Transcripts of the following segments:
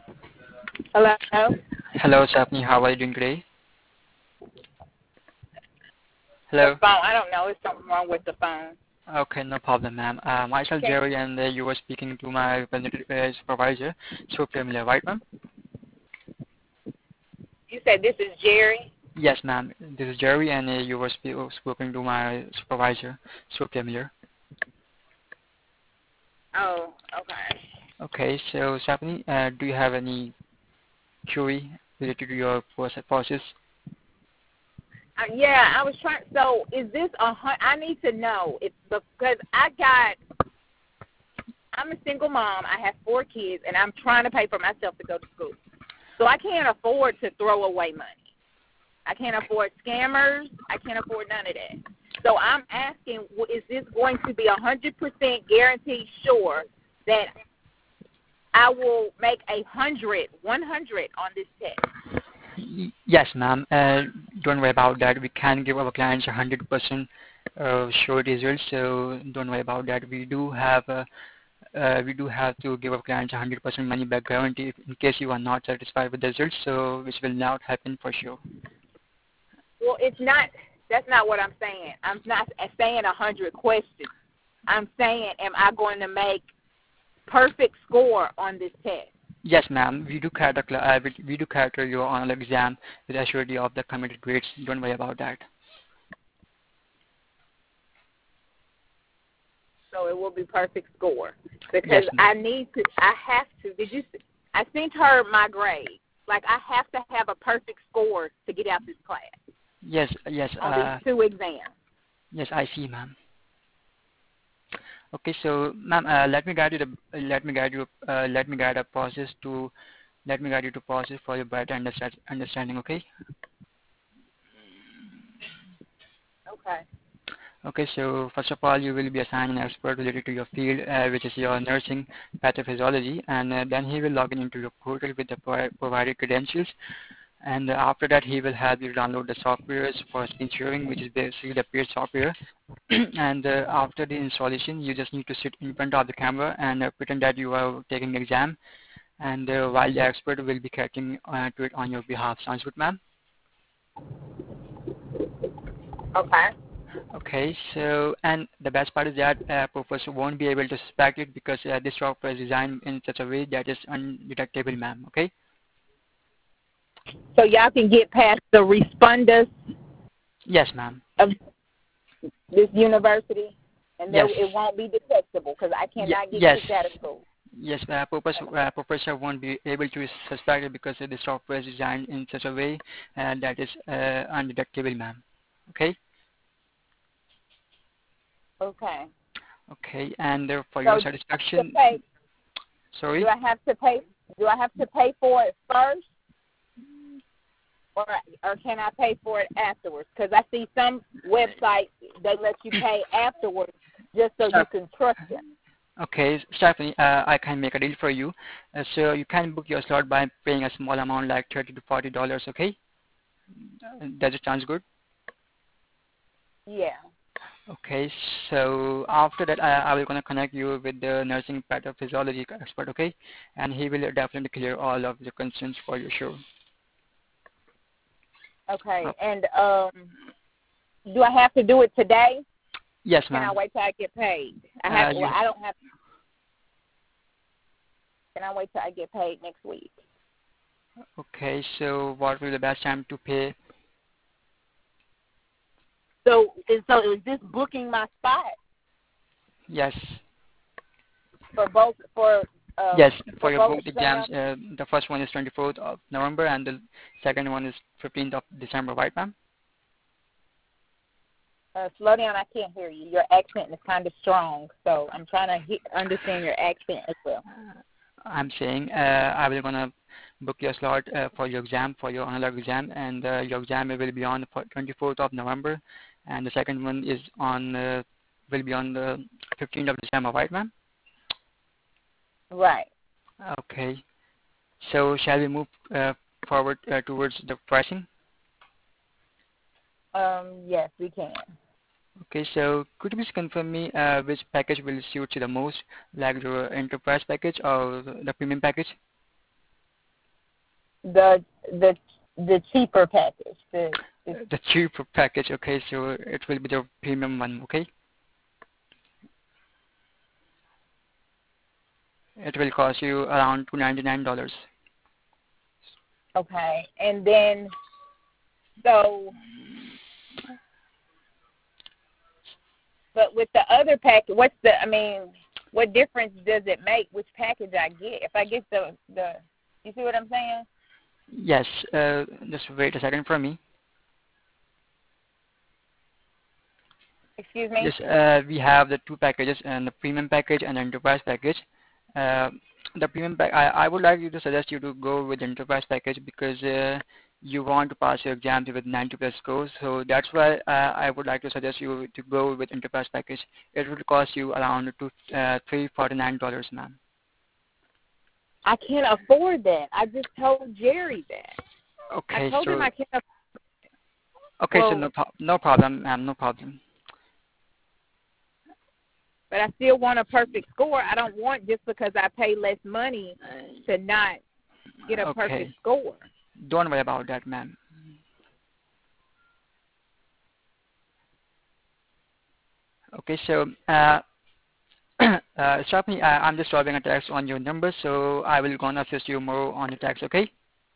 Hello? Hello, Sapni. How are you doing today? The Hello. phone. I don't know. It's something wrong with the phone. Okay, no problem, ma'am. Myself, Okay. Jerry, and you were speaking to my supervisor, so familiar, right, ma'am? You said this is Jerry? Yes, ma'am. This is Jerry, and you were speaking to my supervisor, so familiar. Oh, okay. Okay, so Sapni, do you have any query related to your process? Yeah, I was trying. So, is this I need to know if because I'm a single mom. I have 4 kids, and I'm trying to pay for myself to go to school. So I can't afford to throw away money. I can't afford scammers. I can't afford none of that. So I'm asking, is this going to be 100% guaranteed sure that I will make 100 on this test? Yes, ma'am. Don't worry about that. We can give our clients 100% sure results, so don't worry about that. We do have to give our clients 100% money back guarantee in case you are not satisfied with the results, so which will not happen for sure. Well, it's not. That's not what I'm saying. I'm not saying 100 questions. I'm saying, am I going to make perfect score on this test? Yes, ma'am. We do character your oral exam with assurity of the committed grades. Don't worry about that. So it will be perfect score because Yes, ma'am. I have to. I sent her my grade. Like I have to have a perfect score to get out this class Yes, yes, on these 2 exams. yes. I see, ma'am. Okay, so ma'am, let me guide a process to let me guide you to process for your better understanding. Okay. Okay. Okay, so first of all, you will be assigned an expert related to your field, which is your nursing pathophysiology, and then he will log in into your portal with the provided credentials, and after that, he will have you download the software for screen sharing, which is basically the peer software, and after the installation, you just need to sit in front of the camera and pretend that you are taking the exam, and while the expert will be catching to it on your behalf. Sounds good, ma'am? Okay. Okay, so and the best part is that professor won't be able to suspect it because this software is designed in such a way that is undetectable, ma'am. Okay? So y'all can get past the responders Yes, ma'am. of this university, and Yes. it won't be detectable because I cannot get Yes. kicked out of school. Yes, professor won't be able to suspect it because the software is designed in such a way that is undetectable, ma'am. Okay? Okay. Okay, and for your So to satisfaction, pay, do sorry? I have to pay? Do I have to pay for it first, or can I pay for it afterwards? Because I see some websites they let you pay afterwards just so you can trust them. Okay, Stephanie, I can make a deal for you. So you can book your slot by paying a small amount, like $30 to $40. Okay, does it sound good? Yeah. Okay, so after that, I will gonna connect you with the nursing pathophysiology expert. Okay, and he will definitely clear all of the concerns for you. Sure. Okay. And do I have to do it today? Yes, Can I ma'am. wait till I get paid? You I don't have. Can I wait till I get paid next week? okay? So what will be the best time to pay? So is this booking my spot Yes. for both Yes, for for your both both exams, exams? the first one is 24th of November and the second one is 15th of December, right, ma'am? Slow down. I can't hear you. Your accent is kind of strong, so I'm trying to understand your accent as well. I'm saying I will gonna book your slot for your exam, for your analog exam, and your exam will be on 24th of November, and the second one is on will be on the 15th of December, right, ma'am? Right. Okay. So shall we move forward towards the pricing? Yes, we can. Okay, so could you please confirm me which package will suit you the most, like the enterprise package or the premium package? the the cheaper package. The cheaper package. Okay, so it will be the premium one. Okay, it will cost you around $299. Okay, and then so, but with the other package, what difference does it make which package I get? If I get the you see what I'm saying? Yes. Just wait a second for me. Excuse me? Yes, we have the two packages, and the premium package and enterprise package. Uh, the premium pack, I would like you to suggest you to go with the enterprise package because you want to pass your exams with 90 plus scores. So that's why I would like to suggest you to go with enterprise package. It will cost you around $349, ma'am. I can't afford that. I just told Jerry that. I Okay, told him so I can't afford. okay, so Well, no problem, ma'am, no problem. but I still want a perfect score. I don't want just because I pay less money to not get a Okay, perfect score. don't worry about that, ma'am. Okay, so Stephanie, I'm just dropping a text on your number, so I will gonna assist you more on the text, okay?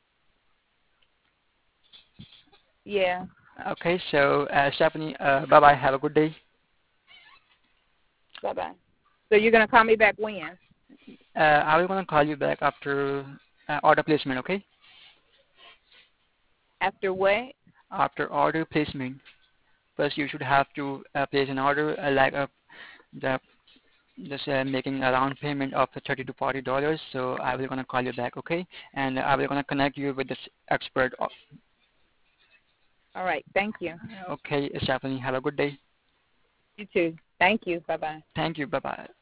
Yeah. Okay, so Stephanie, bye-bye. Have a good day. Bye-bye. So you're going to call me back when? I will gonna call you back after order placement, okay? After what? After order placement. First, you should have to place an order the just making a round payment of $30 to $40. So I will gonna call you back, okay? And I will gonna connect you with this expert. All right. Thank you. Okay, Stephanie, have a good day. You too. Thank you. Bye-bye. Thank you. Bye bye.